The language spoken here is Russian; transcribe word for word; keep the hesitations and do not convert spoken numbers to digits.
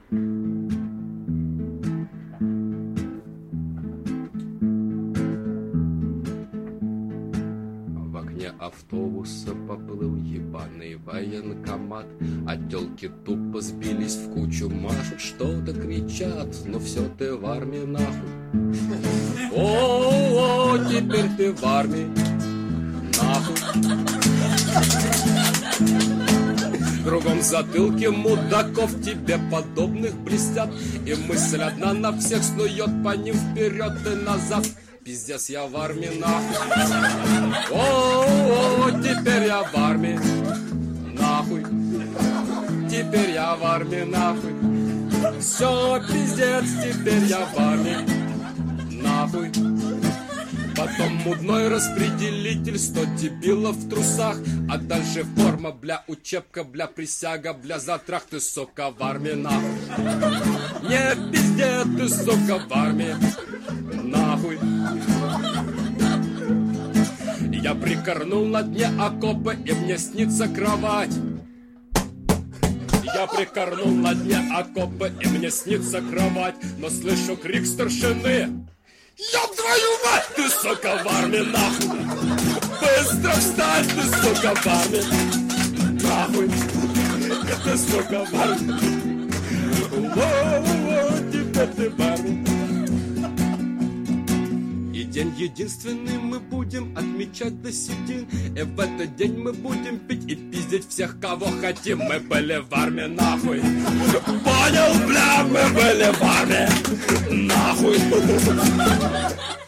Автобуса поплыл ебаный военкомат, а тёлки тупо сбились в кучу, машут, что-то кричат, но все ты в армии нахуй. О-о-о, теперь ты в армии нахуй. В другом затылке мудаков тебе подобных блестят, и мысль одна на всех снует по ним вперед и назад. Пиздец, я в армии нахуй. О-о-о, теперь я в армии нахуй. Теперь я в армии нахуй. Все, пиздец, теперь я в армии нахуй. Потом мудной распределитель, сто дебилов в трусах, а дальше форма, бля, учебка, бля, присяга, бля, затрах, ты, сука, в армии нахуй. Не пиздец, ты, сука, в армии нахуй. Я прикорнул на дне окопа, и мне снится кровать. Я прикорнул на дне окопа, и мне снится кровать, но слышу крик старшины: ёб твою мать, ты, сука, в армии нахуй. Быстро встань, ты, сука, в армии нахуй. Ты, сука, в армии. О-о-о, теперь ты в армии. И день единственный мы будем отмечать до седин, и в этот день мы будем пить и пиздить всех, кого хотим. Мы были в армии нахуй. Понял, бля, мы были в армии нахуй.